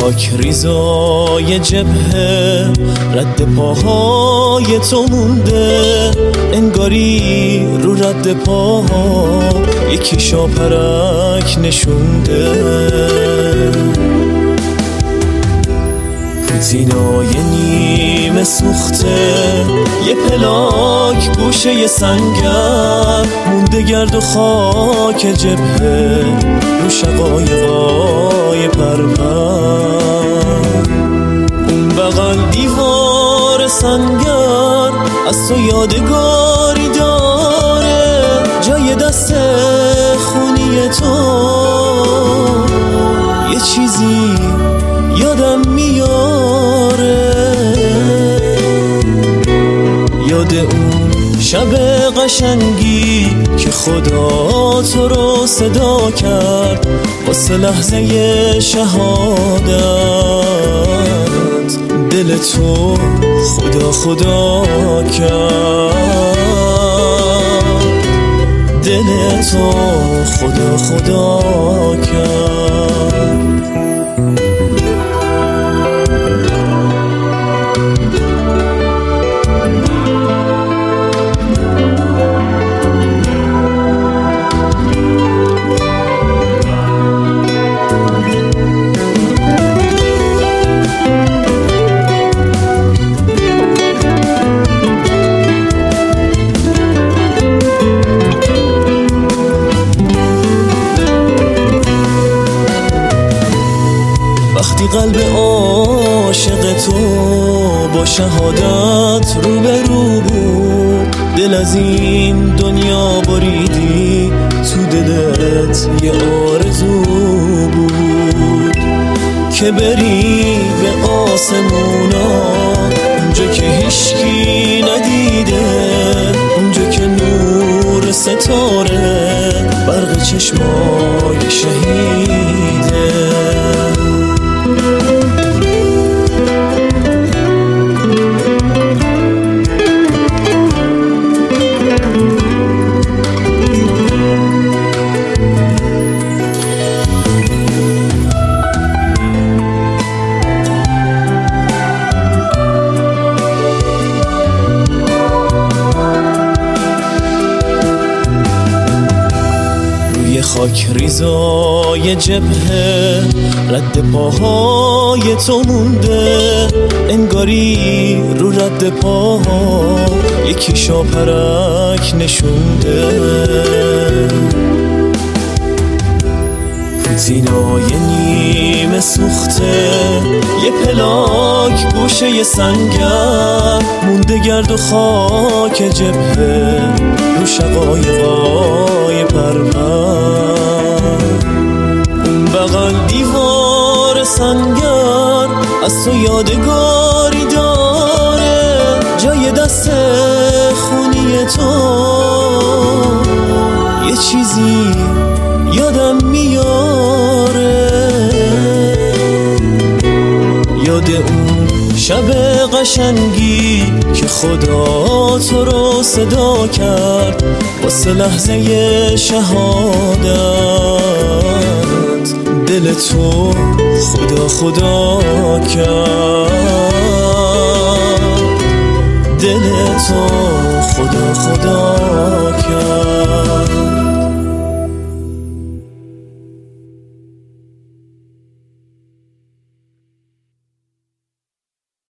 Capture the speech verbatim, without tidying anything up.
خاک ریزای جبهه رد پاهای تو مونده، انگاری رو رد پاها یکی شاپرک نشونده. پوتینای نیمه سوخته یه پلاک گوشه یه سنگر مونده، گرد و خاک جبهه رو شقایقای پرپر. اون بغل دیوار سنگر از تو یادگاری داره، جای دست خونی تو یه چیزی یادم میاره، یاد اون شب قشنگی که خدا تو رو صدا کرد واسه لحظه شهادت. دل تو خدا خدا کرد، دل تو خدا خدا کرد. وقتی قلب عاشق تو با شهادت رو به رو بود، دل از این دنیا بریدی، تو دلت یه آرزو بود که بری به آسمونا، اونجا که هیچکی ندیده، اونجا که نور ستاره برق چشمای شهیده. خاک ریزای جبهه رد پاهای تو مونده، انگاری رو رد پاها یکی شاپرک نشونده. پوتینای نیمه سوخته یه پلاک گوشه یه سنگر مونده، گرد و خاک جبهه رو شقایقای پرپر. اون بغل دیوار سنگر از تو یادگاری داره، جای دست خونی تو یه چیزی یادم میاره، یاد اون شب قشنگی که خدا تو رو صدا کرد واسه لحظه شهادت. دل تو خدا خدا کرد، دل تو خدا خدا کرد.